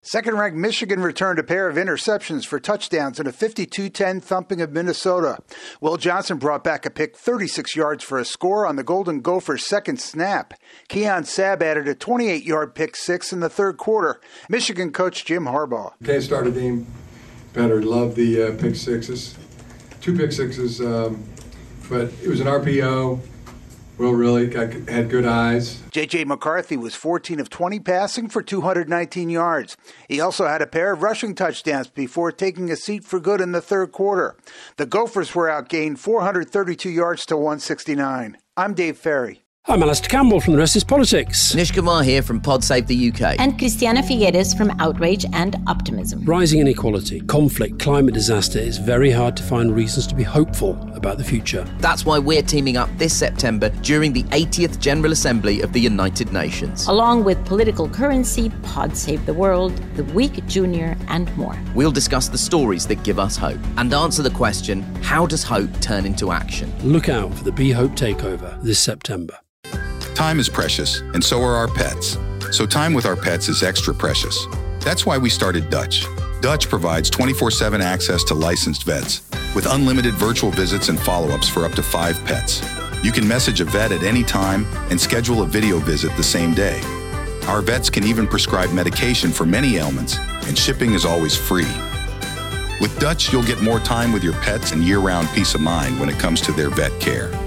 Second-ranked Michigan returned a pair of interceptions for touchdowns in a 52-10 thumping of Minnesota. Will Johnson brought back a pick 36 yards for a score on the Golden Gophers' second snap. Keon Sabb added a 28-yard pick six in the third quarter. Michigan coach Jim Harbaugh. Can't start a game better. Love the pick sixes. 2 pick sixes, but it was an RPO. Will really had good eyes. J.J. McCarthy was 14 of 20 passing for 219 yards. He also had a pair of rushing touchdowns before taking a seat for good in the third quarter. The Gophers were outgained 432 yards to 169. I'm Dave Ferry. I'm Alistair Campbell from The Rest is Politics. Anish Kumar here from Pod Save the UK. And Christiana Figueres from Outrage and Optimism. Rising inequality, conflict, climate disaster, it's very hard to find reasons to be hopeful about the future. That's why we're teaming up this September during the 80th General Assembly of the United Nations. Along with Political Currency, Pod Save the World, The Week Junior, and more. We'll discuss the stories that give us hope and answer the question, how does hope turn into action? Look out for the Be Hope Takeover this September. Time is precious, and so are our pets. So time with our pets is extra precious. That's why we started Dutch. Dutch provides 24/7 access to licensed vets with unlimited virtual visits and follow-ups for up to 5 pets. You can message a vet at any time and schedule a video visit the same day. Our vets can even prescribe medication for many ailments, and shipping is always free. With Dutch, you'll get more time with your pets and year-round peace of mind when it comes to their vet care.